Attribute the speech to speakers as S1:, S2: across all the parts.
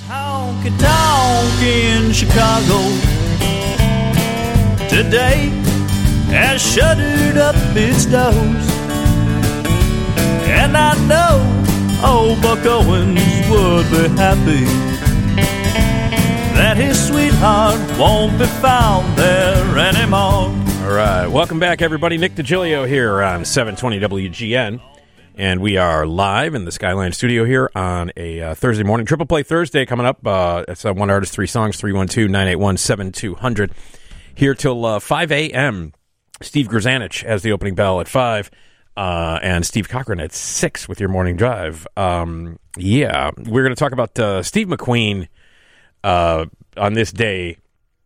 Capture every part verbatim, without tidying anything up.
S1: Honky tonk in Chicago today has shuttered up its doors, and I know old Buck Owens would be happy that his sweetheart won't be found there anymore.
S2: All right, welcome back, everybody. Nick DiGilio here on seven twenty W G N. And we are live in the Skyline studio here on a uh, Thursday morning. Triple Play Thursday coming up. Uh, it's uh, one artist, three songs, three one two, nine eight one, seven two zero zero. Here till uh, five a.m. Steve Grzanich has the opening bell at five, uh, and Steve Cochran at six with your morning drive. Um, yeah, we're going to talk about uh, Steve McQueen uh, on this day.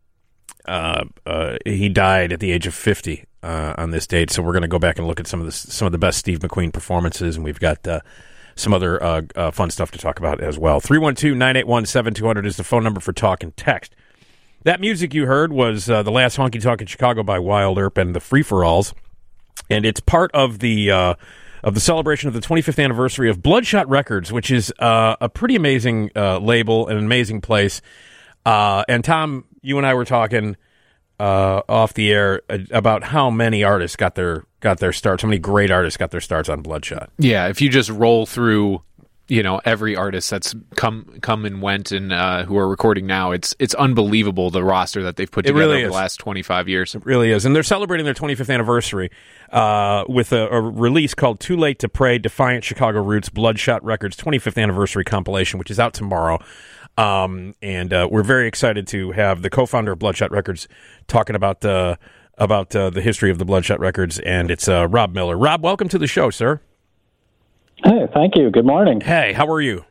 S2: Uh, uh, he died at the age of fifty. Uh, on this date, so we're going to go back and look at some of the some of the best Steve McQueen performances, and we've got uh, some other uh, uh, fun stuff to talk about as well. three one two, nine eight one, seven two zero zero is the phone number for talk and text. That music you heard was uh, The Last Honky Tonk in Chicago by Wild Earp and the Free-for-Alls, and it's part of the uh, of the celebration of the twenty-fifth anniversary of Bloodshot Records, which is uh, a pretty amazing uh, label, an amazing place. Uh, and Tom, you and I were talking Uh, off the air uh, about how many artists got their got their starts, how many great artists got their starts on Bloodshot.
S3: Yeah, if you just roll through, you know, every artist that's come come and went and uh, who are recording now, it's it's unbelievable the roster that they've put together
S2: really
S3: over
S2: is.
S3: the last twenty-five years.
S2: It really is, and they're celebrating their twenty-fifth anniversary uh, with a, a release called "Too Late to Pray: Defiant Chicago Roots Bloodshot Records twenty-fifth Anniversary Compilation," which is out tomorrow. Um, and uh, we're very excited to have the co-founder of Bloodshot Records talking about uh, about uh, the history of the Bloodshot Records, and it's uh, Rob Miller. Rob, welcome to the show, sir.
S4: Hey, thank you. Good morning.
S2: Hey, how are you?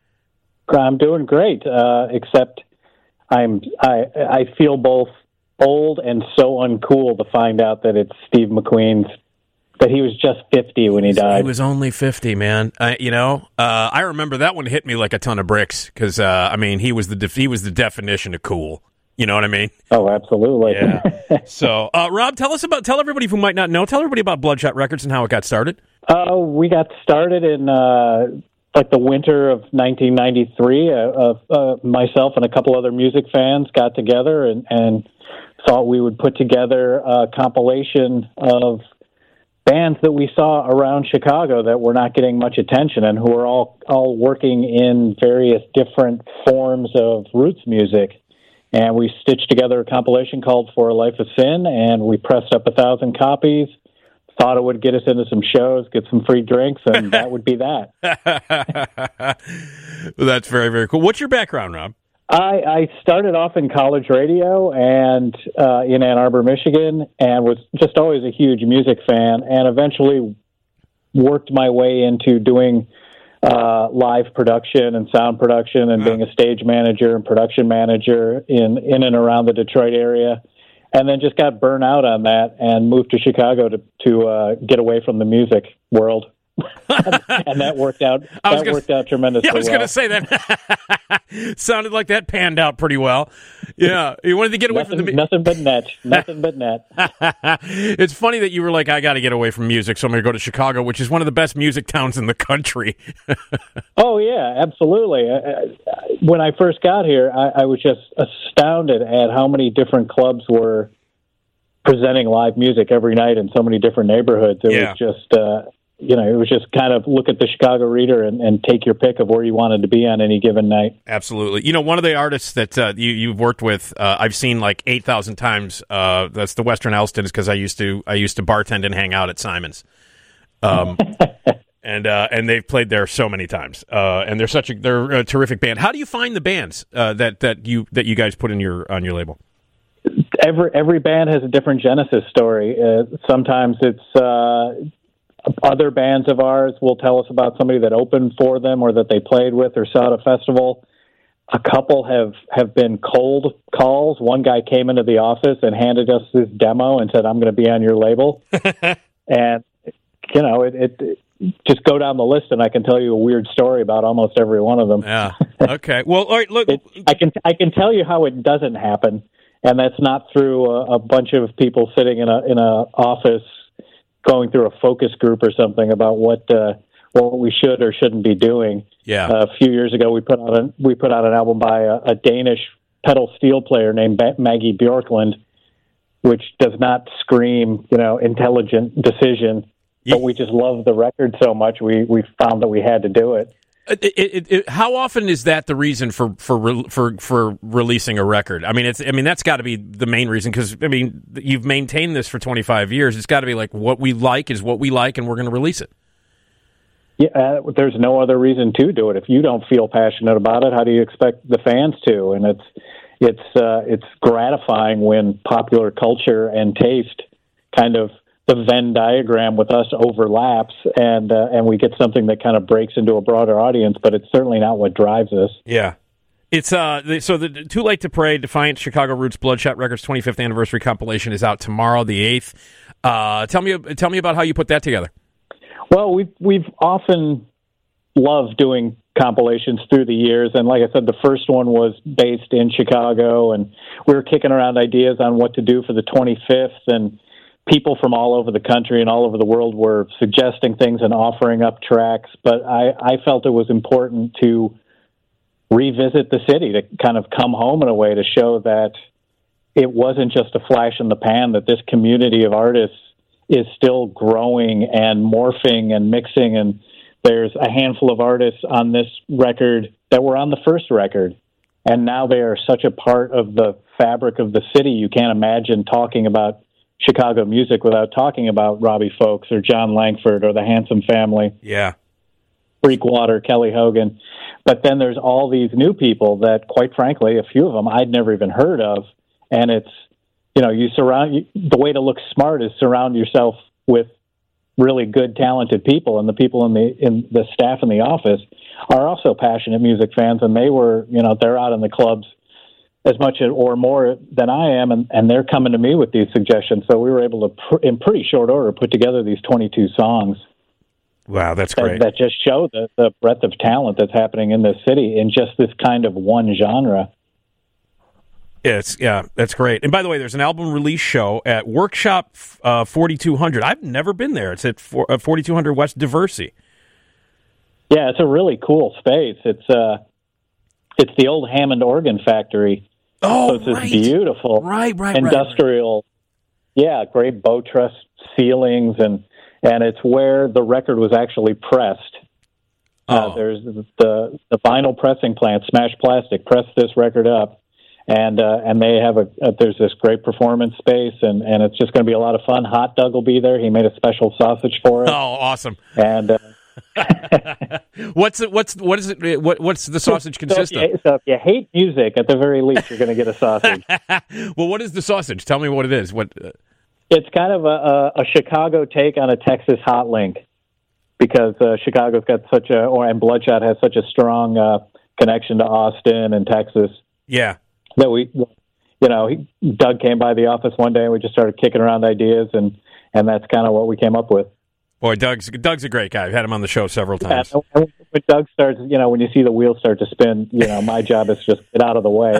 S4: I'm doing great, uh, except I'm I I feel both old and so uncool to find out that it's Steve McQueen's. That he was just fifty when he died.
S2: He was only fifty, man. Uh, you know, uh, I remember that one hit me like a ton of bricks because uh, I mean, he was the def- he was the definition of cool. You know what I mean?
S4: Oh, absolutely.
S2: Yeah. So, uh, Rob, tell us about tell everybody who might not know. Tell everybody about Bloodshot Records and how it got started.
S4: Uh, we got started in uh, like the winter of nineteen ninety-three. Uh, uh, myself and a couple other music fans got together and, and thought we would put together a compilation of bands that we saw around Chicago that were not getting much attention and who were all all working in various different forms of roots music. And we stitched together a compilation called For a Life of Sin, and we pressed up a thousand copies, thought it would get us into some shows, get some free drinks, and that would be that.
S2: Well, that's very, very cool. What's your background, Rob?
S4: I, I started off in college radio and uh, in Ann Arbor, Michigan, and was just always a huge music fan, and eventually worked my way into doing uh, live production and sound production and being a stage manager and production manager in, in and around the Detroit area, and then just got burnt out on that and moved to Chicago to, to uh, get away from the music world. And that worked out.
S2: I was
S4: that
S2: gonna,
S4: worked out tremendously.
S2: Yeah, I was
S4: well.
S2: going to say that. Sounded like that panned out pretty well. Yeah, you wanted to get away
S4: nothing,
S2: from the
S4: nothing but net. Nothing but net.
S2: It's funny that you were like, I got to get away from music, so I'm going to go to Chicago, which is one of the best music towns in the country.
S4: Oh yeah, absolutely. I, when I first got here, I, I was just astounded at how many different clubs were presenting live music every night in so many different neighborhoods. It
S2: Yeah.
S4: was just. Uh, You know, it was just kind of look at the Chicago Reader and, and take your pick of where you wanted to be on any given night.
S2: Absolutely. You know, one of the artists that uh, you, you've worked with, uh, I've seen like eight thousand times. Uh, that's the Western Elstons because I used to I used to bartend and hang out at Simon's. Um, and uh, and they've played there so many times. Uh, and they're such a they're a terrific band. How do you find the bands uh, that that you that you guys put in your on your label?
S4: Every every band has a different genesis story. Uh, sometimes it's uh, other bands of ours will tell us about somebody that opened for them or that they played with or saw at a festival. A couple have, have been cold calls. One guy came into the office and handed us this demo and said, I'm going to be on your label. And, you know, it, it, it just go down the list and I can tell you a weird story about almost every one of them.
S2: Yeah. Okay. Well, all right, look.
S4: it, I can I can tell you how it doesn't happen, and that's not through a, a bunch of people sitting in a in a office going through a focus group or something about what uh, what we should or shouldn't be doing.
S2: Yeah.
S4: Uh, a few years ago, we put out a, we put out an album by a, a Danish pedal steel player named ba- Maggie Bjorklund, which does not scream, you know, intelligent decision. Yeah. But we just love the record so much, we we found that we had to do it.
S2: It, it, it, how often is that the reason for for for for releasing a record? I mean, it's I mean that's got to be the main reason, because I mean you've maintained this for twenty-five years. It's got to be like, what we like is what we like, and we're going to release it.
S4: Yeah, uh, there's no other reason to do it. If you don't feel passionate about it, how do you expect the fans to? And it's it's uh, it's gratifying when popular culture and taste kind of, the Venn diagram with us overlaps, and uh, and we get something that kind of breaks into a broader audience, but it's certainly not what drives us.
S2: Yeah. It's uh the, so the Too Late to Pray, Defiant Chicago Roots Bloodshot Records twenty-fifth anniversary compilation is out tomorrow, the eighth. Uh, tell me tell me about how you put that together.
S4: Well, we've we've often loved doing compilations through the years, and like I said, the first one was based in Chicago, and we were kicking around ideas on what to do for the twenty-fifth, and people from all over the country and all over the world were suggesting things and offering up tracks, but I, I felt it was important to revisit the city, to kind of come home in a way, to show that it wasn't just a flash in the pan, that this community of artists is still growing and morphing and mixing, and there's a handful of artists on this record that were on the first record, and now they are such a part of the fabric of the city, you can't imagine talking about Chicago music without talking about Robbie Folks or John Langford or the Handsome Family.
S2: Yeah.
S4: Freakwater, Kelly Hogan. But then there's all these new people that, quite frankly, a few of them I'd never even heard of. And it's, you know, you surround, you, the way to look smart is surround yourself with really good, talented people. And the people in the, in the staff in the office are also passionate music fans. And they were, you know, they're out in the clubs as much or more than I am, and, and they're coming to me with these suggestions. So we were able to, pr- in pretty short order, put together these twenty-two songs.
S2: Wow, that's
S4: that,
S2: great.
S4: That just show the, the breadth of talent that's happening in this city in just this kind of one genre.
S2: Yeah, it's, yeah, that's great. And by the way, there's an album release show at Workshop uh, forty-two hundred. I've never been there. It's at for, uh, forty-two hundred West Diversey.
S4: Yeah, it's a really cool space. It's uh, it's the old Hammond Organ Factory.
S2: Oh,
S4: so it's this
S2: right.
S4: beautiful
S2: right, right,
S4: industrial,
S2: right,
S4: right. yeah, great bow truss ceilings, and and it's where the record was actually pressed.
S2: Oh.
S4: Uh, there's the the vinyl pressing plant, Smash Plastic, pressed this record up, and uh, and they have a, a there's this great performance space, and, and it's just going to be a lot of fun. Hot Doug will be there. He made a special sausage for us.
S2: Oh, awesome!
S4: And uh,
S2: what's it, what's what is it? What what's the sausage consist
S4: so
S2: of?
S4: You, so if you hate music, at the very least, you're going to get a sausage.
S2: Well, what is the sausage? Tell me what it is. What? Uh...
S4: It's kind of a, a, a Chicago take on a Texas hot link, because uh, Chicago's got such a, or and Bloodshot has such a strong uh, connection to Austin and Texas.
S2: Yeah.
S4: That we, you know, he, Doug came by the office one day and we just started kicking around ideas, and and that's kind of what we came up with.
S2: Boy, Doug's Doug's a great guy. I've had him on the show several times.
S4: Yeah, when Doug starts, you know, when you see the wheels start to spin, you know, my job is just get out of the way.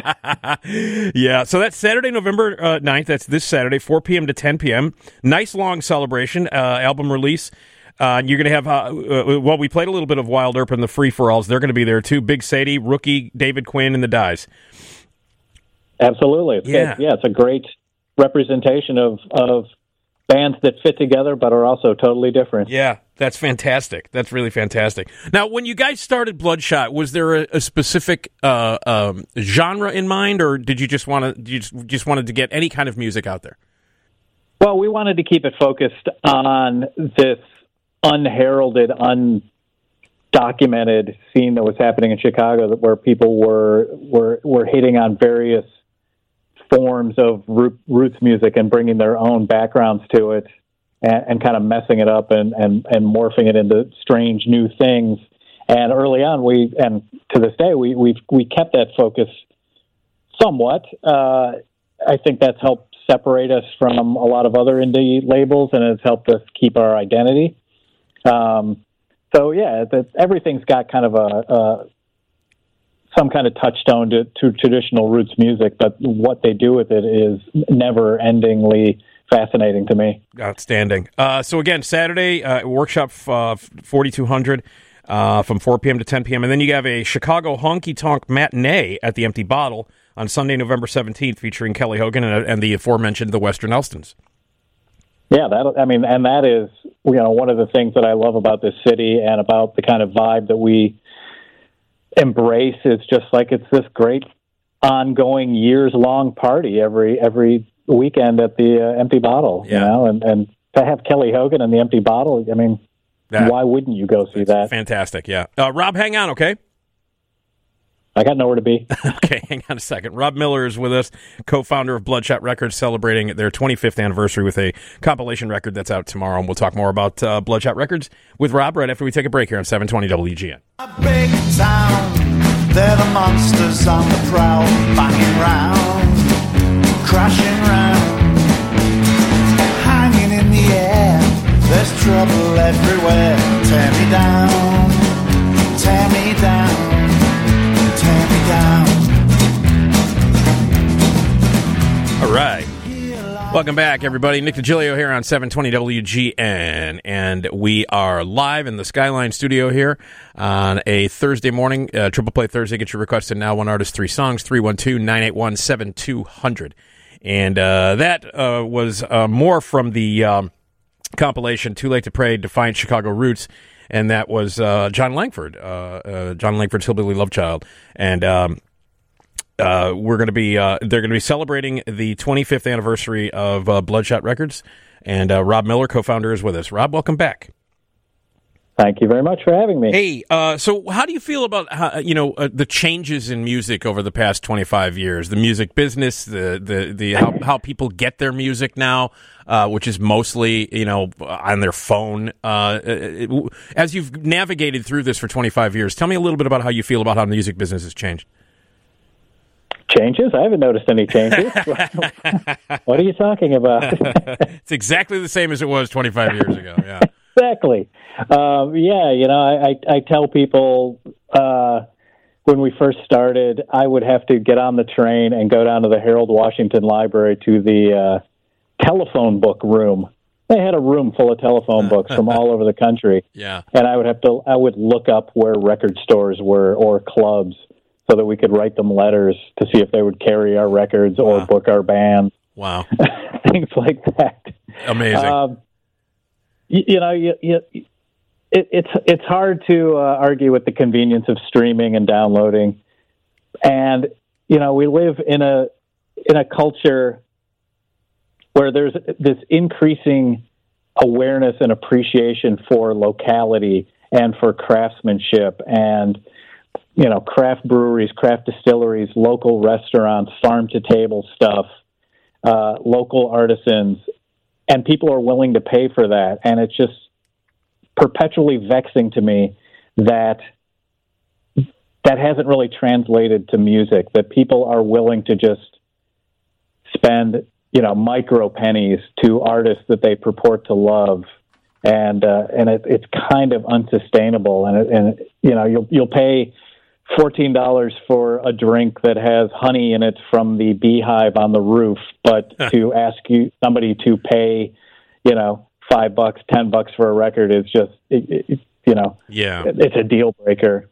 S2: Yeah, so that's Saturday, November uh, ninth. That's this Saturday, four p.m. to ten p.m. Nice long celebration, uh, album release. Uh, you're going to have, uh, uh, well, we played a little bit of Wild Earp and the Free-for-Alls. They're going to be there, too. Big Sadie, Rookie, David Quinn, and the Dies.
S4: Absolutely. It's,
S2: yeah.
S4: It's, yeah, it's a great representation of of bands that fit together but are also totally different.
S2: Yeah, that's fantastic. That's really fantastic. Now, when you guys started Bloodshot, was there a, a specific uh, um, genre in mind, or did you just want to you just, just wanted to get any kind of music out there?
S4: Well, we wanted to keep it focused on this unheralded, undocumented scene that was happening in Chicago, where people were were were hitting on various forms of roots music and bringing their own backgrounds to it, and, and kind of messing it up and, and, and morphing it into strange new things. And early on, we and to this day, we we we kept that focus somewhat. Uh, I think that's helped separate us from a lot of other indie labels, and it's helped us keep our identity. Um, so yeah, the, everything's got kind of a, a some kind of touchstone to, to traditional roots music, but what they do with it is never-endingly fascinating to me.
S2: Outstanding. Uh, so again, Saturday, uh, Workshop uh, forty-two hundred. uh, from four p.m. to ten p.m. And then you have a Chicago Honky Tonk Matinee at the Empty Bottle on Sunday, November seventeenth, featuring Kelly Hogan and, and the aforementioned the Western Elstons.
S4: Yeah, that I mean, and that is, you know, one of the things that I love about this city and about the kind of vibe that we embrace is just like it's this great ongoing years long party every every weekend at the uh, Empty Bottle,
S2: yeah.
S4: you know, and, and to have Kelly Hogan and the Empty Bottle, I mean, that, why wouldn't you go see that?
S2: Fantastic, yeah. Uh, Rob, hang on, okay?
S4: I got nowhere to be.
S2: Okay, hang on a second. Rob Miller is with us, co-founder of Bloodshot Records, celebrating their twenty-fifth anniversary with a compilation record that's out tomorrow. And we'll talk more about uh, Bloodshot Records with Rob right after we take a break here on seven twenty W G N.
S5: A big town, they're the monsters on the prowl, banging round, crashing round, hanging in the air. There's trouble everywhere. Tear me down, tear me down. Tear me down.
S2: All right. Welcome back, everybody. Nick DiGilio here on seven twenty W G N, and we are live in the Skyline studio here on a Thursday morning, uh, Triple Play Thursday. Get your requests in now, one artist, three songs, three one two, nine eight one, seven two zero zero. And uh, that uh, was uh, more from the um, compilation, Too Late to Pray, Defiant Chicago Roots. And that was uh, John Langford, uh, uh, John Langford's Hillbilly Love Child, and um, uh, we're going to be uh, they're going to be celebrating the twenty-fifth anniversary of uh, Bloodshot Records, and uh, Rob Miller, co-founder, is with us. Rob, welcome back.
S4: Thank you very much for having me.
S2: Hey, uh, so how do you feel about how, you know uh, the changes in music over the past twenty-five years? The music business, the the the how, how people get their music now, uh, which is mostly you know on their phone. Uh, it, as you've navigated through this for twenty-five years, tell me a little bit about how you feel about how the music business has changed.
S4: Changes? I haven't noticed any changes. What are you talking about?
S2: It's exactly the same as it was twenty-five years ago. Yeah.
S4: Exactly. Um, yeah, you know, I, I, I tell people uh, when we first started, I would have to get on the train and go down to the Harold Washington Library to the uh, telephone book room. They had a room full of telephone books from all over the country.
S2: Yeah.
S4: And I would have to, I would look up where record stores were or clubs so that we could write them letters to see if they would carry our records or
S2: wow.
S4: book our bands.
S2: Wow.
S4: Things like that.
S2: Amazing.
S4: Um, you, you know, you, you, it, it's it's hard to uh, argue with the convenience of streaming and downloading, and you know, we live in a in a culture where there's this increasing awareness and appreciation for locality and for craftsmanship, and you know, craft breweries, craft distilleries, local restaurants, farm to table stuff, uh, local artisans. And people are willing to pay for that. And it's just perpetually vexing to me that that hasn't really translated to music, that people are willing to just spend, you know, micro pennies to artists that they purport to love. And uh, and it, it's kind of unsustainable. And, it, and you know, you'll you'll pay fourteen dollars for a drink that has honey in it from the beehive on the roof, but to ask you somebody to pay, you know, five bucks, ten bucks for a record is just, it, it, you know,
S2: yeah,
S4: it's a deal breaker.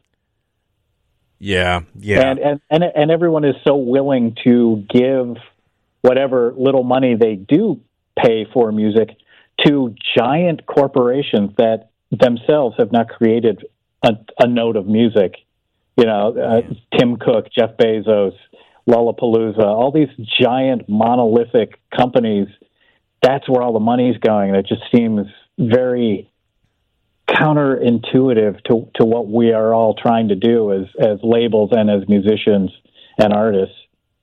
S2: Yeah, yeah,
S4: and and and and everyone is so willing to give whatever little money they do pay for music to giant corporations that themselves have not created a, a note of music. You know, uh, Tim Cook, Jeff Bezos, Lollapalooza, all these giant monolithic companies, that's where all the money's going. And it just seems very counterintuitive to, to what we are all trying to do as, as labels and as musicians and artists.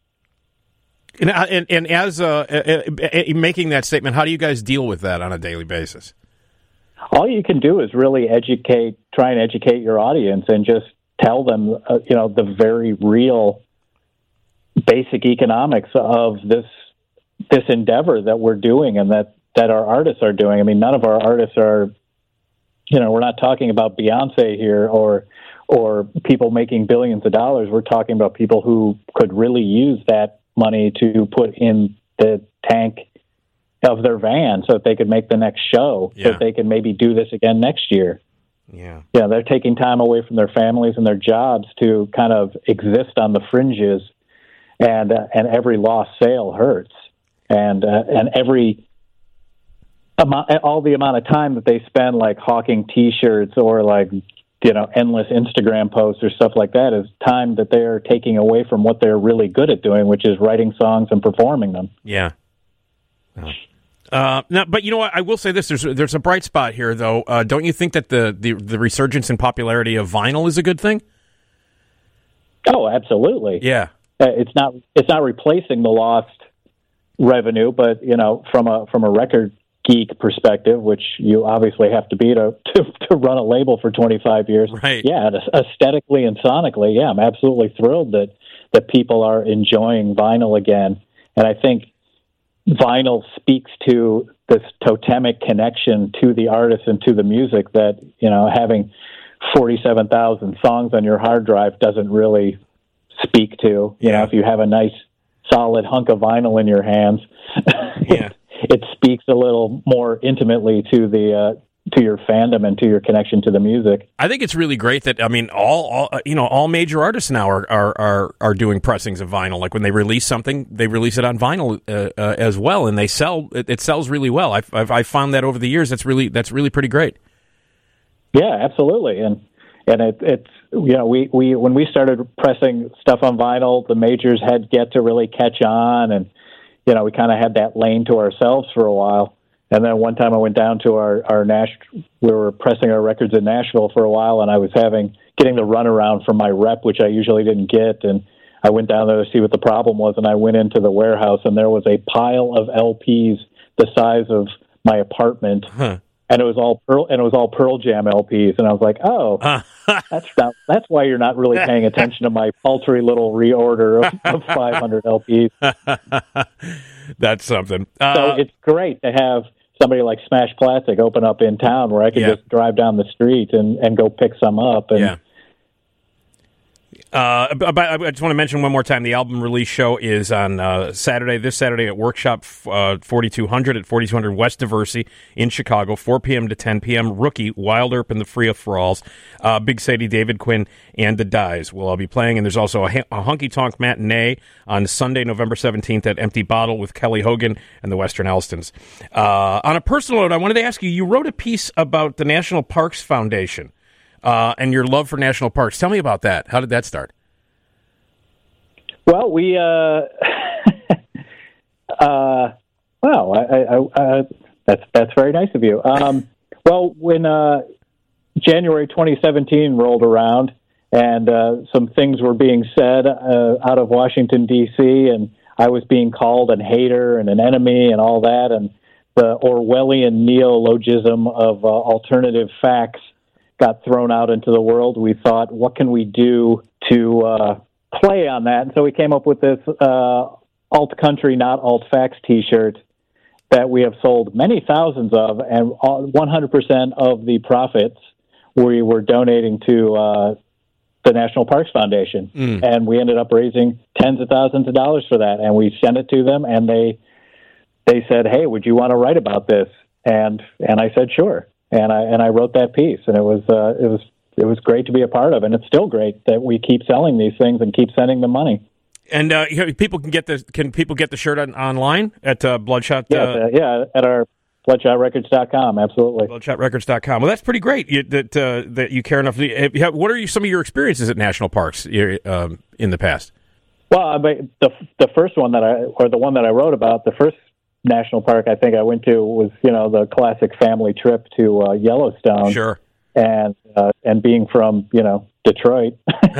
S2: And, and, and as uh, uh, making that statement, how do you guys deal with that on a daily basis?
S4: All you can do is really educate, try and educate your audience and just tell them, uh, you know, the very real basic economics of this this endeavor that we're doing and that, that our artists are doing. I mean, none of our artists are, you know, we're not talking about Beyonce here or or people making billions of dollars. We're talking about people who could really use that money to put in the tank of their van so that they could make the next show,
S2: yeah.
S4: so that they can maybe do this again next year.
S2: Yeah.
S4: Yeah, they're taking time away from their families and their jobs to kind of exist on the fringes, and uh, and every lost sale hurts, and uh, and every amount, all the amount of time that they spend like hawking T-shirts or like you know endless Instagram posts or stuff like that is time that they're taking away from what they're really good at doing, which is writing songs and performing them.
S2: Yeah. Oh. Uh, now, but you know what? I will say this: there's there's a bright spot here, though. Uh, don't you think that the, the the resurgence in popularity of vinyl is a good thing?
S4: Oh, absolutely.
S2: Yeah,
S4: uh, it's not it's not replacing the lost revenue, but you know, from a from a record geek perspective, which you obviously have to be to to, to run a label for twenty-five years.
S2: Right.
S4: Yeah, aesthetically and sonically, yeah, I'm absolutely thrilled that that people are enjoying vinyl again, and I think vinyl speaks to this totemic connection to the artist and to the music that, you know, having forty-seven thousand songs on your hard drive doesn't really speak to. You
S2: yeah.
S4: know, if you have a nice solid hunk of vinyl in your hands,
S2: yeah.
S4: it, it speaks a little more intimately to the uh, to your fandom and to your connection to the music.
S2: I think it's really great that, I mean, all, all you know, all major artists now are, are, are, are doing pressings of vinyl. Like when they release something, they release it on vinyl uh, uh, as well, and they sell. It, it sells really well. I've, I've I've found that over the years. That's really that's really pretty great.
S4: Yeah, absolutely, and and it, it's you know we, we when we started pressing stuff on vinyl, the majors had yet to really catch on, and you know we kind of had that lane to ourselves for a while. And then one time I went down to our, our Nash, we were pressing our records in Nashville for a while, and I was having, getting the runaround from my rep, which I usually didn't get. And I went down there to see what the problem was, and I went into the warehouse, and there was a pile of L Ps the size of my apartment.
S2: Huh.
S4: And it was all Pearl, and it was all Pearl Jam L Ps, and I was like, "Oh, that's not, that's why you're not really paying attention to my paltry little reorder of, of five hundred L Ps."
S2: That's something. Uh,
S4: so it's great to have somebody like Smash Classic open up in town where I can
S2: yeah.
S4: just drive down the street and, and go pick some up. And
S2: yeah. Uh, but I just want to mention one more time, the album release show is on uh, Saturday, this Saturday at Workshop uh, forty-two hundred at forty-two hundred West Diversey in Chicago, four p.m. to ten p.m. Rookie, Wild Earp, and the Free for Alls, uh, Big Sadie, David Quinn, and the Dyes will all be playing. And there's also a, a Honky Tonk matinee on Sunday, November seventeenth at Empty Bottle with Kelly Hogan and the Western Elstons. Uh, on a personal note, I wanted to ask you, you wrote a piece about the National Parks Foundation. Uh, and your love for national parks. Tell me about that. How did that start?
S4: Well, we, uh, uh, wow, I, I, I, that's, that's very nice of you. Um, well, when, uh, January twenty seventeen rolled around and, uh, some things were being said, uh, out of Washington, D C, and I was being called an hater and an enemy and all that, and the Orwellian neologism of, uh, alternative facts got thrown out into the world. We thought, what can we do to uh, play on that? And so we came up with this uh, alt country, not alt facts T-shirt that we have sold many thousands of, and one hundred percent of the profits we were donating to uh, the National Parks Foundation. Mm. And we ended up raising tens of thousands of dollars for that. And we sent it to them, and they they said, hey, would you want to write about this? And and I said, sure. And I and I wrote that piece, and it was uh, it was it was great to be a part of, and it's still great that we keep selling these things and keep sending them money.
S2: And uh, people can get the can people get the shirt on, online at uh, Bloodshot?
S4: Yes, uh, yeah, at our bloodshot records dot com, absolutely.
S2: bloodshot records dot com. Well, that's pretty great you, that uh, that you care enough. To, what are you, some of your experiences at national parks um, in the past?
S4: Well, I mean, the the first one that I or the one that I wrote about, the first national park I think I went to was, you know, the classic family trip to uh, Yellowstone.
S2: Sure.
S4: And uh, and being from, you know, Detroit,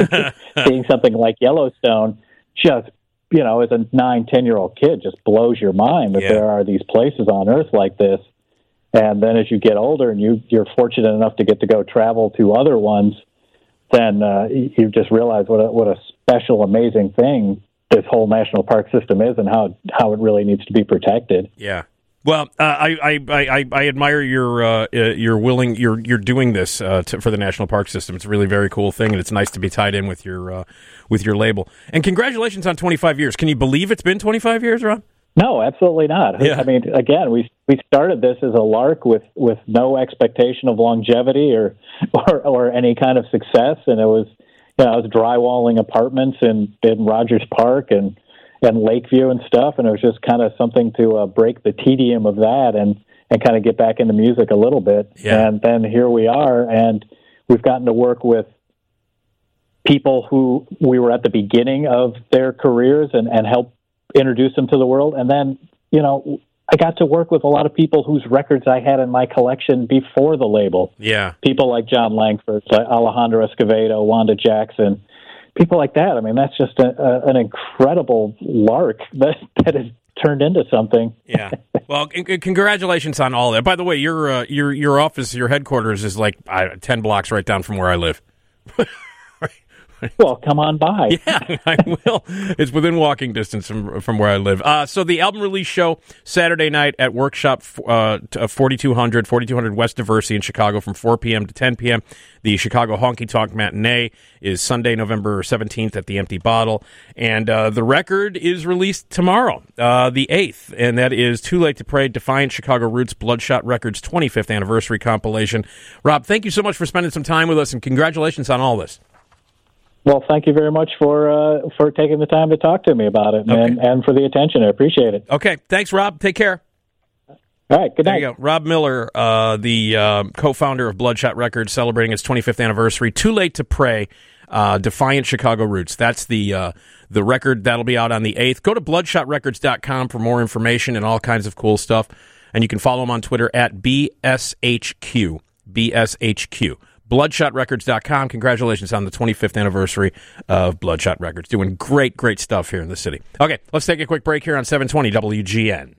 S4: seeing something like Yellowstone just, you know, as a nine, ten-year-old kid just blows your mind that yeah. there are these places on Earth like this. And then as you get older and you, you're fortunate enough to get to go travel to other ones, then uh, you just realize what a, what a special, amazing thing this whole national park system is, and how how it really needs to be protected.
S2: Yeah. Well, uh, I, I, I, I admire your uh, your willing you're you're doing this uh, to, for the national park system. It's a really very cool thing, and it's nice to be tied in with your uh, with your label. And congratulations on twenty-five years. Can you believe it's been twenty-five years, Ron?
S4: No, absolutely not.
S2: Yeah.
S4: I mean, again, we we started this as a lark with, with no expectation of longevity or, or or any kind of success, and it was, you know, I was drywalling apartments in, in Rogers Park and and Lakeview and stuff, and it was just kind of something to uh, break the tedium of that and, and kind of get back into music a little bit.
S2: Yeah.
S4: And then here we are, and we've gotten to work with people who we were at the beginning of their careers and, and help introduce them to the world. And then, you know, I got to work with a lot of people whose records I had in my collection before the label.
S2: Yeah.
S4: People like John Langford, like Alejandro Escovedo, Wanda Jackson, people like that. I mean, that's just a, a, an incredible lark that, that has turned into something.
S2: Yeah. Well, c- c- congratulations on all that. By the way, your uh, your your office, your headquarters is like uh, ten blocks right down from where I live.
S4: Well, come on by.
S2: Yeah, I will. It's within walking distance from from where I live. Uh, so the album release show Saturday night at Workshop uh, forty-two hundred, forty-two hundred West Diversey in Chicago from four p.m. to ten p.m. The Chicago Honky Tonk Matinee is Sunday, November seventeenth at the Empty Bottle. And uh, the record is released tomorrow, uh, the eighth, and that is Too Late to Pray, Defiant Chicago Roots, Bloodshot Records twenty-fifth Anniversary Compilation. Rob, thank you so much for spending some time with us, and congratulations on all this.
S4: Well, thank you very much for uh, for taking the time to talk to me about it,
S2: Okay.
S4: and, and for the attention. I appreciate it.
S2: Okay, thanks, Rob. Take care.
S4: All right, good
S2: There
S4: night.
S2: you go. Rob Miller, uh, the uh, co-founder of Bloodshot Records, celebrating its twenty-fifth anniversary. Too Late to Pray, uh, Defiant Chicago Roots. That's the uh, the record that'll be out on the eighth. Go to bloodshot records dot com for more information and all kinds of cool stuff. And you can follow him on Twitter at B S H Q. B S H Q. bloodshot records dot com. Congratulations on the twenty-fifth anniversary of Bloodshot Records. Doing great, great stuff here in the city. Okay, let's take a quick break here on seven twenty W G N.